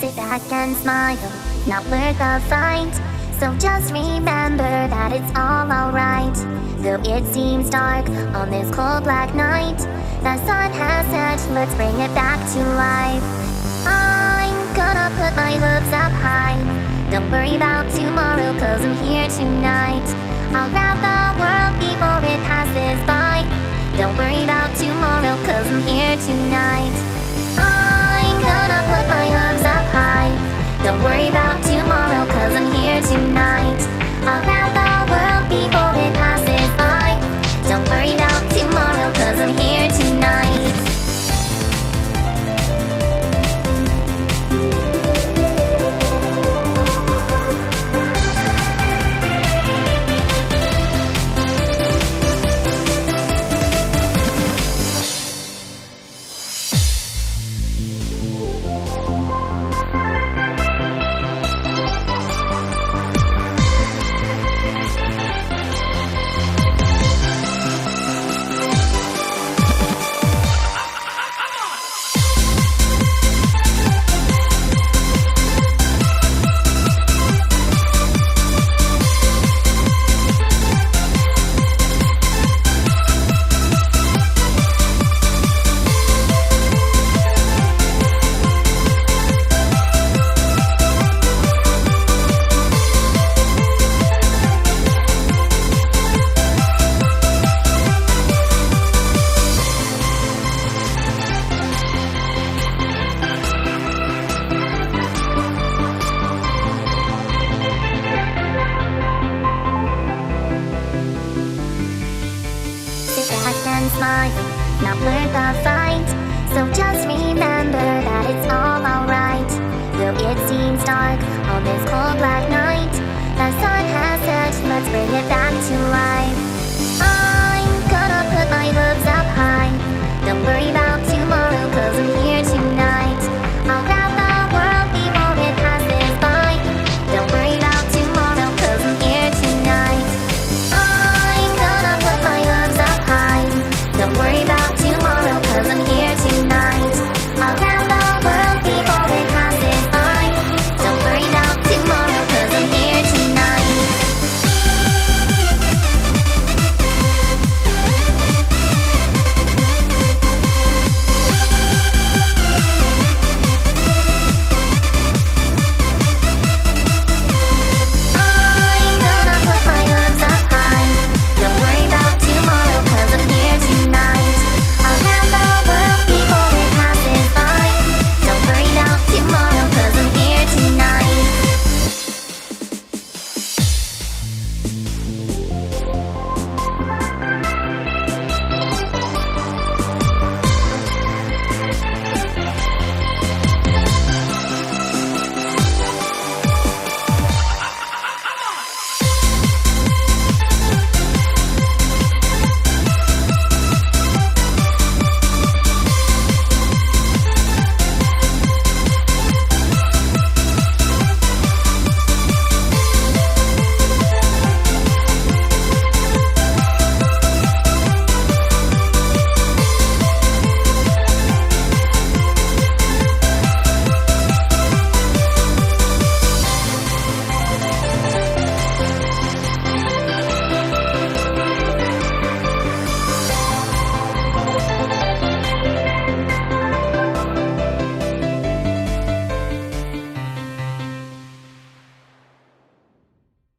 sit back and smile, not worth a fight. So just remember that it's all alright. Though it seems dark on this cold black night, the sun has set, let's bring it back to life. I'm gonna put my hopes up high. Don't worry about tomorrow, cause I'm here tonight. I'll grab the world before it passes by. Don't worry about tomorrow, cause I'm here tonight.